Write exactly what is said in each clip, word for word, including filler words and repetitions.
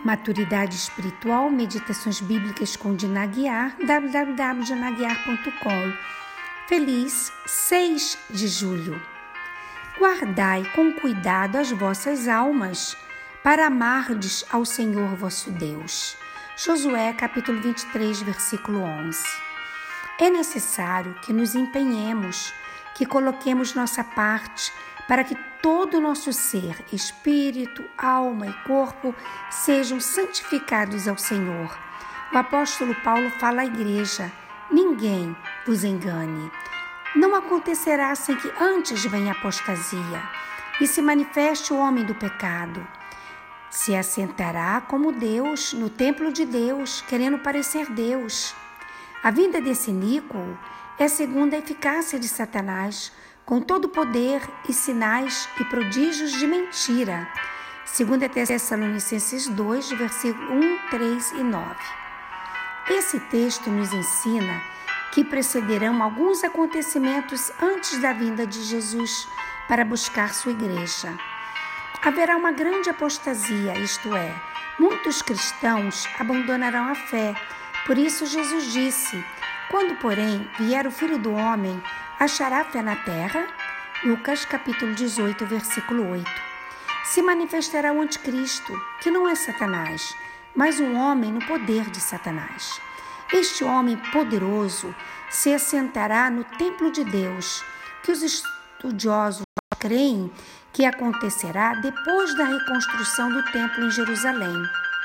Maturidade Espiritual, Meditações Bíblicas com Dina Aguiar, w w w ponto dina aguiar ponto com. Feliz seis de julho. Guardai com cuidado as vossas almas, para amardes ao Senhor vosso Deus. Josué, capítulo vinte e três, versículo onze. É necessário que nos empenhemos, que coloquemos nossa parte, para que todo o nosso ser, espírito, alma e corpo sejam santificados ao Senhor. O apóstolo Paulo fala à igreja: ninguém vos engane. Não acontecerá sem que antes venha a apostasia e se manifeste o homem do pecado. Se assentará como Deus no templo de Deus, querendo parecer Deus. A vinda desse iníquo é segundo a eficácia de Satanás, com todo o poder e sinais e prodígios de mentira. Segunda Tessalonicenses dois, versículos um, três e nove. Esse texto nos ensina que precederão alguns acontecimentos antes da vinda de Jesus para buscar sua igreja. Haverá uma grande apostasia, isto é, muitos cristãos abandonarão a fé. Por isso Jesus disse: quando, porém, vier o Filho do Homem, achará fé na terra? Lucas, capítulo dezoito, versículo oito. Se manifestará o anticristo, que não é Satanás, mas um homem no poder de Satanás. Este homem poderoso se assentará no templo de Deus, que os estudiosos creem que acontecerá depois da reconstrução do templo em Jerusalém.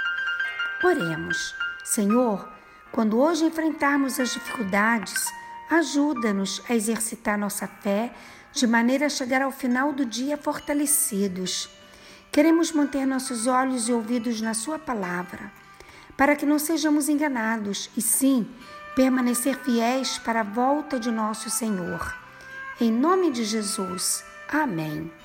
Oremos: Senhor, quando hoje enfrentarmos as dificuldades, ajuda-nos a exercitar nossa fé de maneira a chegar ao final do dia fortalecidos. Queremos manter nossos olhos e ouvidos na sua palavra, para que não sejamos enganados e sim permanecer fiéis para a volta de nosso Senhor. Em nome de Jesus. Amém.